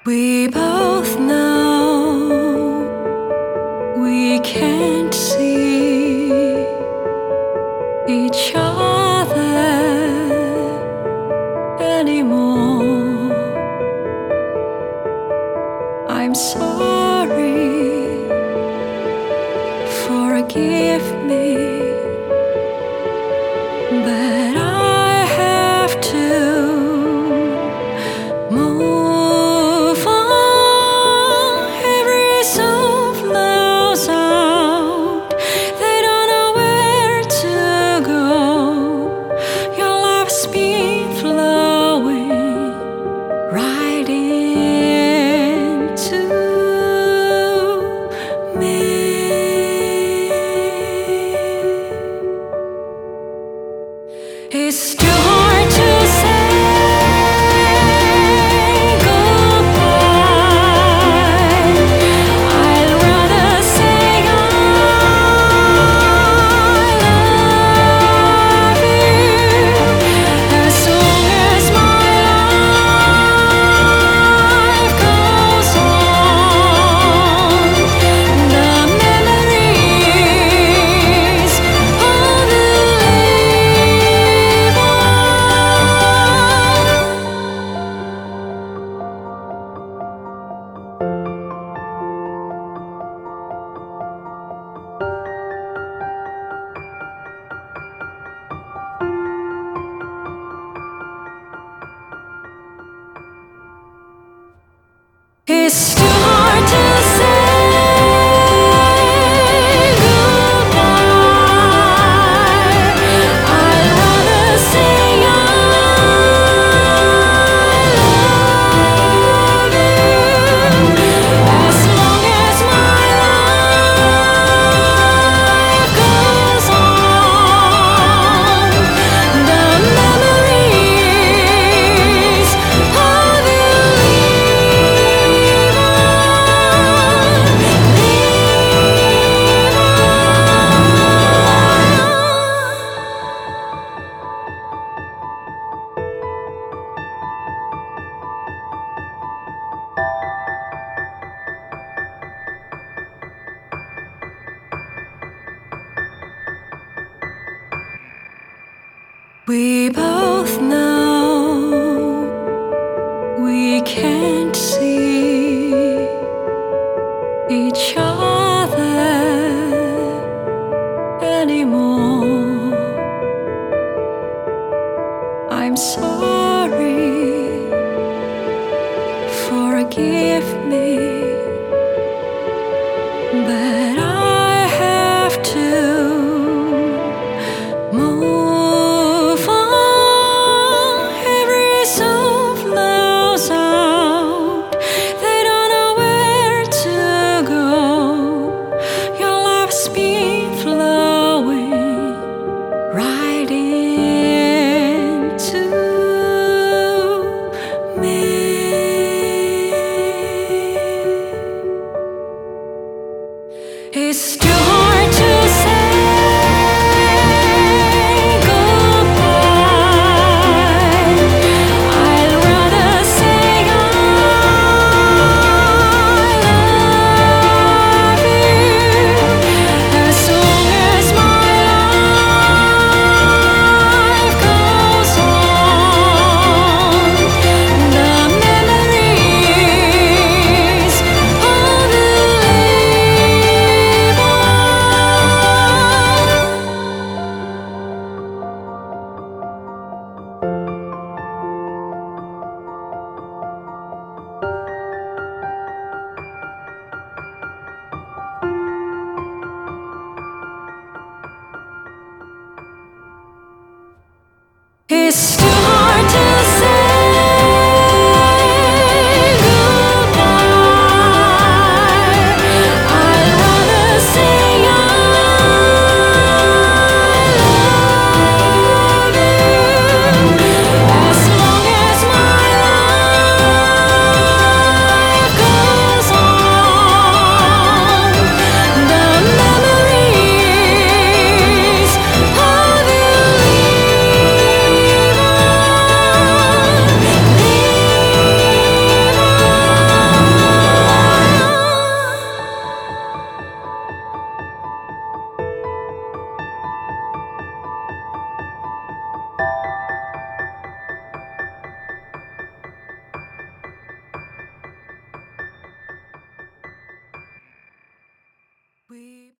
We both know we can't see each other anymore. I'm sorry, forgive me, but I have to move on. Every soul flows out, they don't know where to go. Your love's been flowing right into me. It's too hard to say goodbye. I'd rather say I love you. As long as my life goes on, the memories of the live on. It's too hard to say goodbye. I'd rather say I love you. As long as my life goes on, the memories of you we both know we can't see each other anymore. I'm sorry, forgive me, but I have to move on. Every soul flows out, they don't know where to go. Your love's been flowing right into me. It's too hard to say goodbye. I'd rather say I love you. As long as my life goes on, the memories of the live on. It's